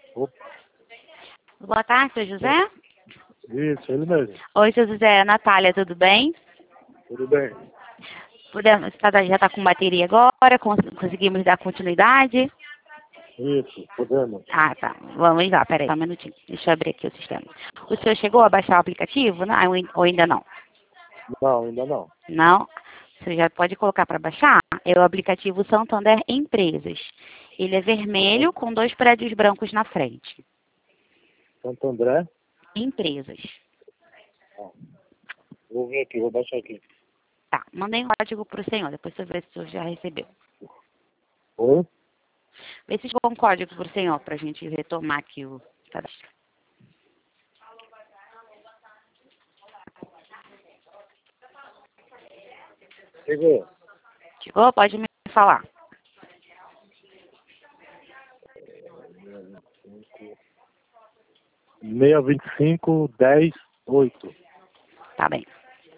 Opa, Boa tarde, seu José. isso, ele mesmo. Oi, seu José. Natália, tudo bem? Tudo bem. Já está com bateria agora? Conseguimos dar continuidade? Isso, podemos. Ah, tá. Vamos lá, peraí, só um minutinho. Deixa eu abrir aqui o sistema. O senhor chegou a baixar o aplicativo? Não, ou ainda não? Não, ainda não. Não? Você já pode colocar para baixar? É o aplicativo Santander Empresas. Ele é vermelho com 2 prédios brancos na frente. Santo André. Empresas. Vou ver aqui, vou baixar aqui. Tá, mandei um código para o senhor, depois você vê se o senhor já recebeu. Oi? Vê se chegou um código para o senhor, para a gente retomar aqui o cadastro. Chegou. Chegou? Pode me falar. 625-10-8. Tá bem.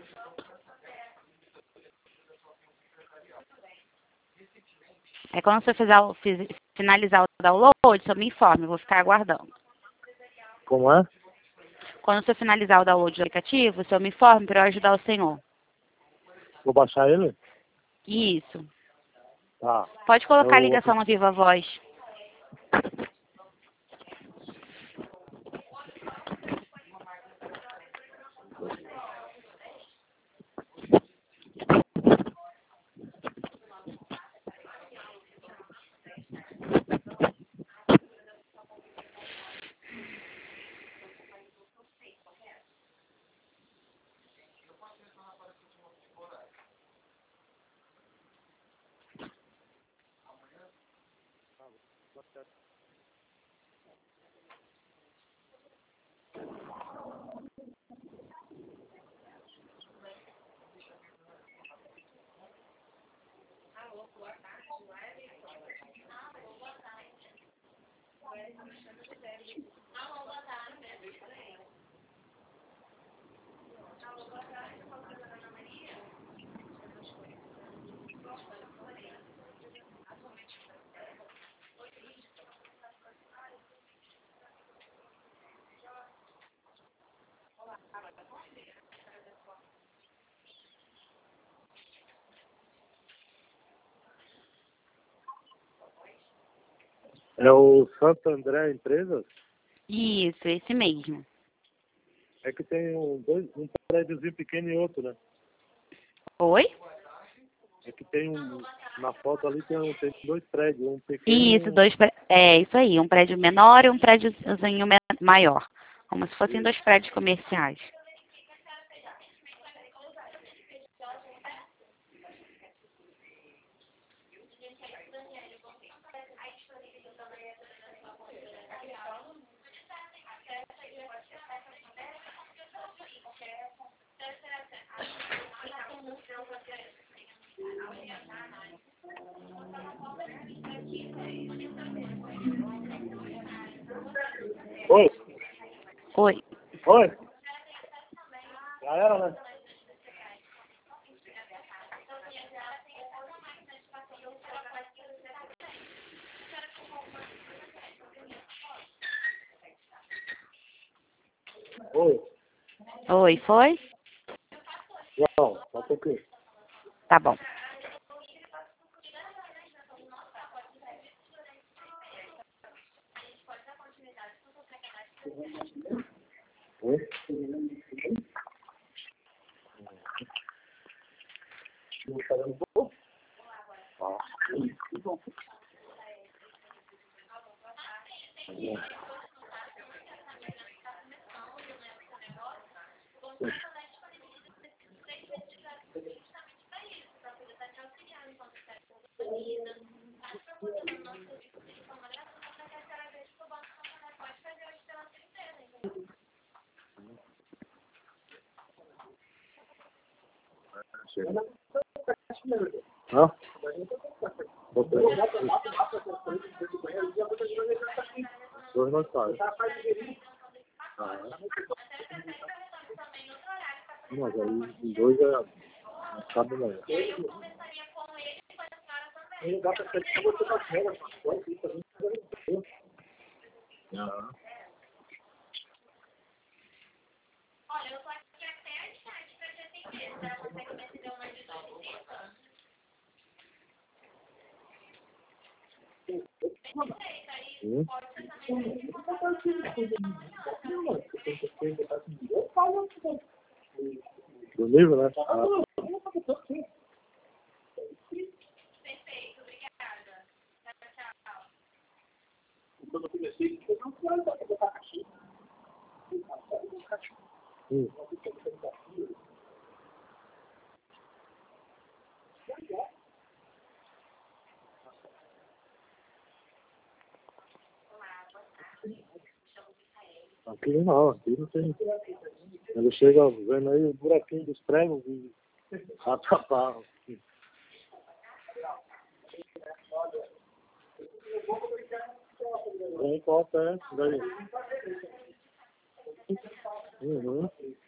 É quando você finalizar o download, só me informe, eu vou ficar aguardando. Como é? Quando você finalizar o download do aplicativo, só me informe para eu ajudar o senhor. Vou baixar ele? Isso. Tá. Pode colocar a ligação no Viva Voz. É o Santo André Empresas? Isso, esse mesmo. É que tem um prédiozinho pequeno e outro, né? Oi? É que tem na foto ali tem 2 prédios, um pequeno e Isso, isso aí, um prédio menor e um prédiozinho maior. Como se fossem 2 prédios comerciais. Oi? Oi. Oi? Já era, né? Oi? Oi, foi? Não, só um pouquinho. Tá bom. Oi? Hã? Dois não sabem. Mas aí em 2 é sábado amanhã. Ah. Do livro, né? Ah. Aqui não tem. Ele chega vendo aí o buraquinho dos pregos e atrapalha. Não importa, é. Daí. Uhum.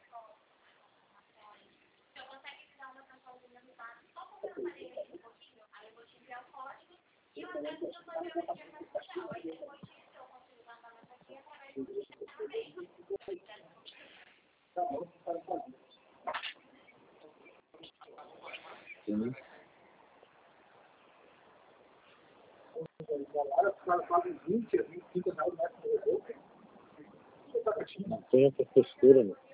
Sim. Não tem essa postura, né?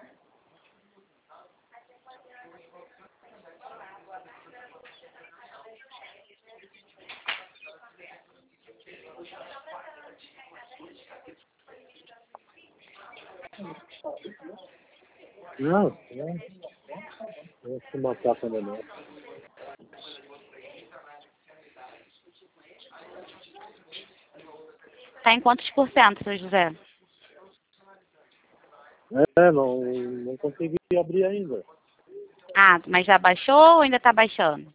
Não. Vou se matar também, não. Tá em quantos por cento, seu José? Não consegui abrir ainda. Ah, mas já baixou ou ainda tá baixando?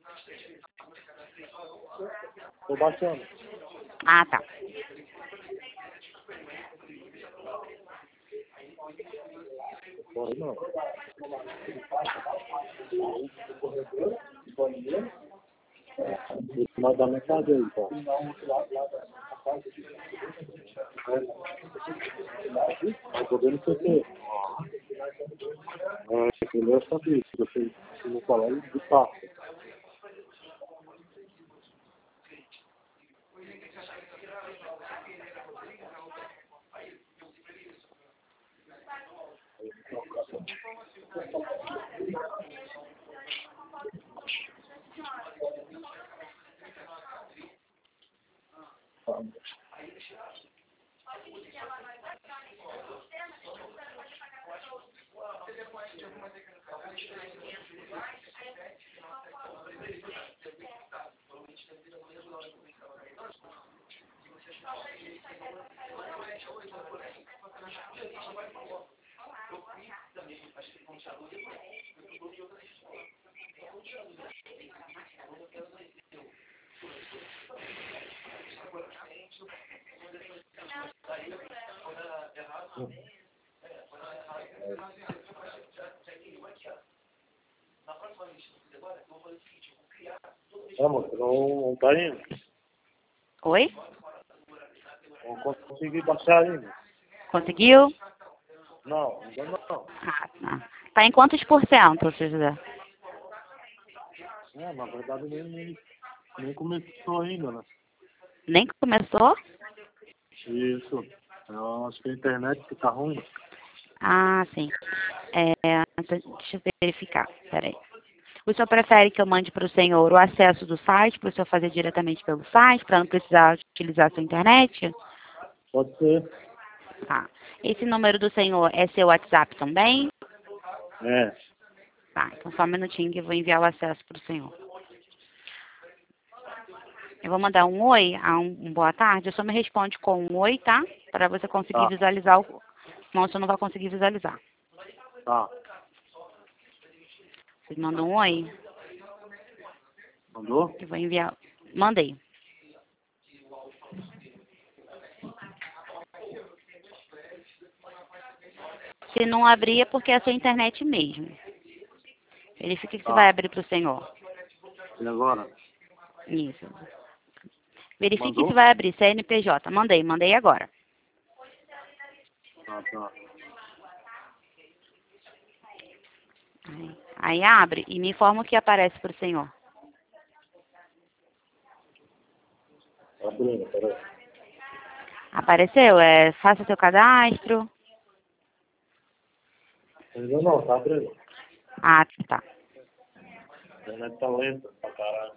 Tô baixando. Ah, tá. Fora não. Vou mandar mensagem aí, tá? Tá podendo ser que. Primeiro eu sabia que você não falar de passo. Vamos, não tá indo. Oi? Não consegui baixar ainda. Conseguiu? Não, ainda não. Ah, tá. Tá em quantos por cento, seu José? Na verdade nem começou ainda, né? Nem começou? Isso. Eu acho que a internet que tá ruim. Ah, sim. Deixa eu verificar. Peraí. O senhor prefere que eu mande para o senhor o acesso do site, para o senhor fazer diretamente pelo site, para não precisar utilizar a sua internet? Pode ser. Tá. Esse número do senhor é seu WhatsApp também? É. Tá, então só um minutinho que eu vou enviar o acesso para o senhor. Eu vou mandar um oi, um boa tarde. O senhor me responde com um oi, tá? Para você conseguir Tá. visualizar o... Senão o senhor não vai conseguir visualizar. Tá. Você manda um oi? Mandou? Eu vou enviar. Mandei. Se não abrir é porque é a sua internet mesmo. Verifique se vai abrir para o senhor. E agora? Isso. Verifique Mandou? se vai abrir. CNPJ. Mandei agora. Tá. Aí abre e me informa o que aparece para o senhor. Abrindo, peraí. Apareceu? Faça seu cadastro. Ainda não, tá abrindo. Ah, tá. A internet tá lenta pra caralho.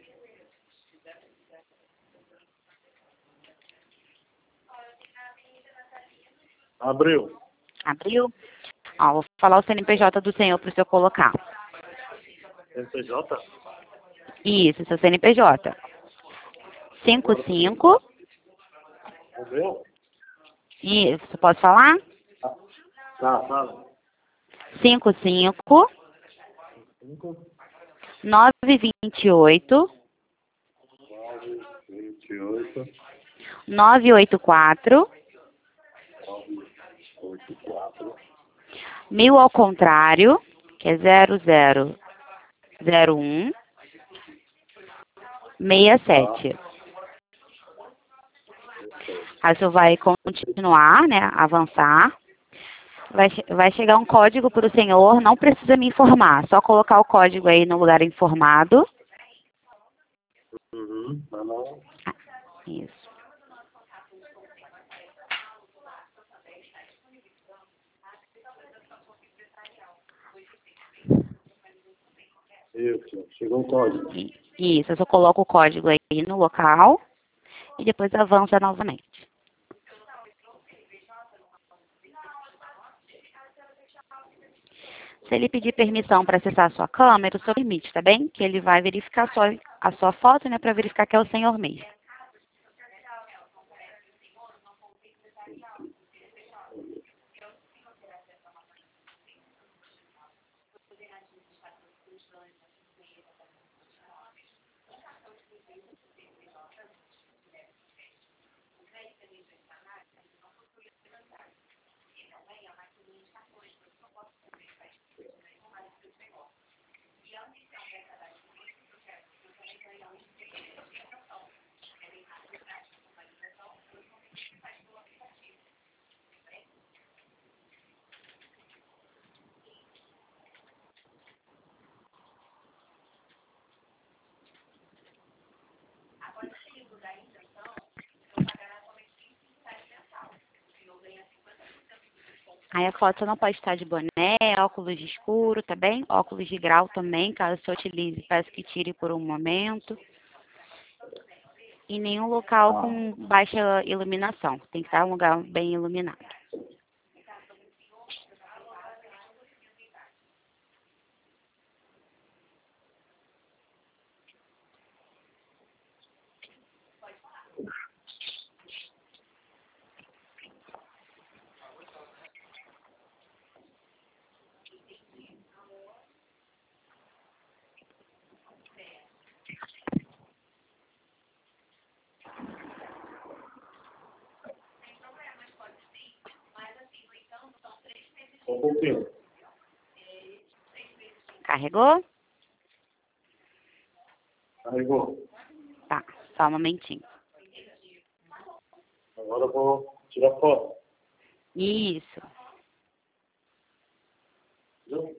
Abriu. Abriu? Ó, vou falar o CNPJ do senhor para o senhor colocar. CNPJ? Isso, seu CNPJ. 55. O meu? Isso, posso falar? Tá. 55 5, 928 28, 984 84, 1000 ao contrário, que é 0001 67. Aí o senhor vai continuar, né? Avançar. Vai chegar um código para o senhor, não precisa me informar, só colocar o código aí no lugar informado. Tá não. Isso. Isso, chegou o código. Isso, eu só coloco o código aí no local e depois avança novamente. Se ele pedir permissão para acessar a sua câmera, o senhor permite, tá bem? Que ele vai verificar a sua foto, né, para verificar que é o senhor mesmo. Aí a foto não pode estar de boné, óculos de escuro, tá bem? Óculos de grau também, caso você utilize, peço que tire por um momento. Em nenhum local com baixa iluminação. Tem que estar um lugar bem iluminado. Só um pouquinho. Carregou? Carregou. Tá, só um momentinho. Agora eu vou tirar foto. Isso. Viu?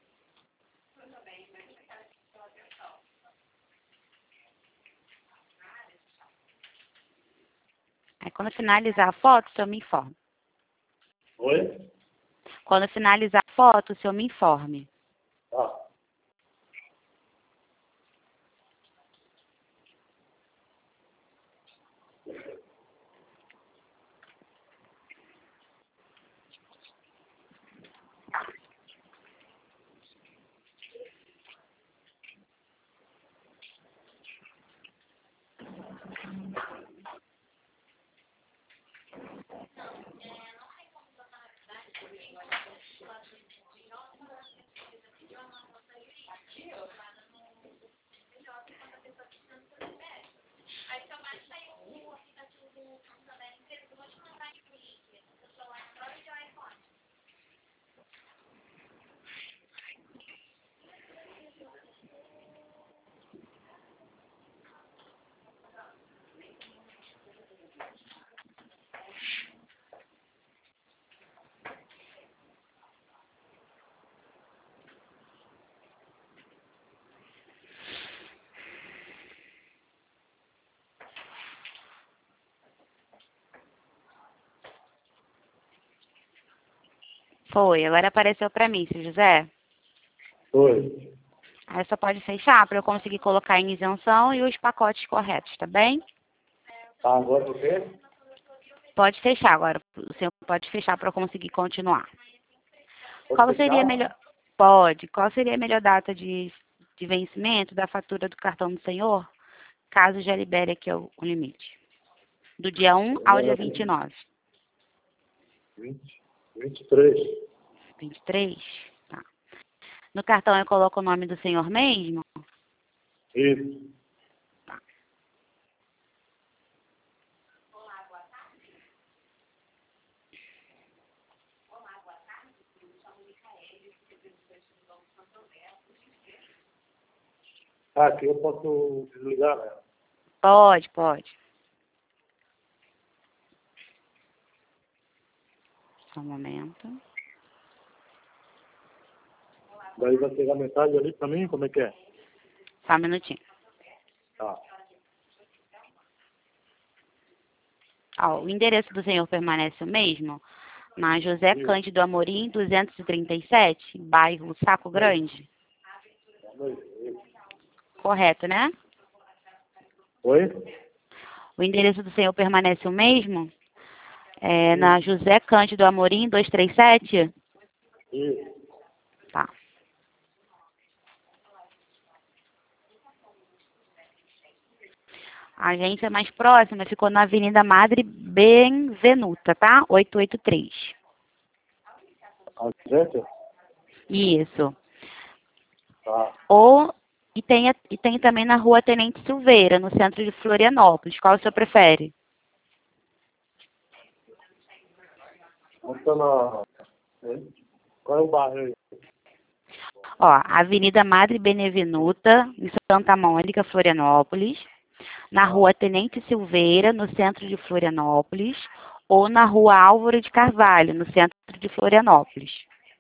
Aí quando finalizar a foto, o senhor me informe. Oi? Quando finalizar a foto, o senhor me informe. Tá. Foi, agora apareceu para mim, seu José. Foi. Aí só pode fechar para eu conseguir colocar em isenção e os pacotes corretos, tá bem? Tá, agora o quê? Pode fechar agora. O senhor pode fechar para eu conseguir continuar. Pode Qual fechar? seria a melhor... Pode. Qual seria a melhor data de vencimento da fatura do cartão do senhor, caso já libere aqui o limite? Do dia 1 ao dia 29. 23. 23? Tá. No cartão eu coloco o nome do senhor mesmo? Isso. Ah, aqui eu posso desligar, né? Pode, pode. Só um momento. Daí vai pegar metade ali pra mim, como é que é? Só um minutinho. Tá. Ó, o endereço do senhor permanece o mesmo? Na José Isso. Cândido Amorim, 237, bairro Saco Grande. Correto, né? Oi? O endereço do senhor permanece o mesmo? É na José Cândido Amorim, 237? Isso. Tá. A agência mais próxima ficou na Avenida Madre Benvenuta, tá? 883. A gente? Isso. Tá. E tem também na Rua Tenente Silveira, no centro de Florianópolis. Qual o senhor prefere? Vamos tá na... Qual é o bairro aí? Ó, Avenida Madre Benevenuta, em Santa Mônica, Florianópolis. Na Rua Tenente Silveira, no centro de Florianópolis. Ou na Rua Álvaro de Carvalho, no centro de Florianópolis.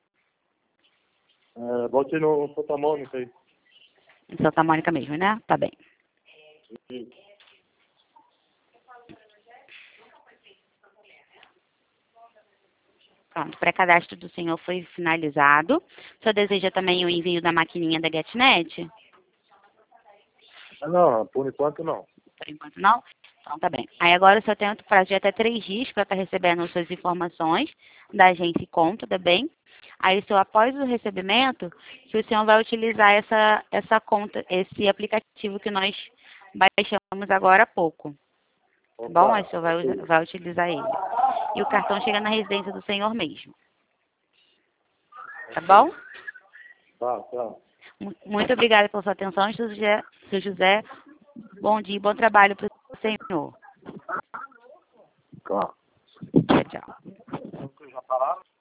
Bote no Santa Mônica aí. Em Santa Mônica mesmo, né? Tá bem. Isso. Pronto, o pré-cadastro do senhor foi finalizado. O senhor deseja também o envio da maquininha da GetNet? Ah, não, por enquanto não. Por enquanto não? Então tá bem. Aí agora o senhor tem um prazo de até 3 dias para estar recebendo suas informações da agência e conta, tá bem? Aí, senhor, após o recebimento, que o senhor vai utilizar essa conta, esse aplicativo que nós baixamos agora há pouco. Tá bom? Aí o senhor vai utilizar ele. E o cartão chega na residência do senhor mesmo. Tá bom? Tá. Muito obrigada pela sua atenção, seu José. Bom dia e bom trabalho para o senhor. Claro. Tchau, tchau. Vocês já pararam?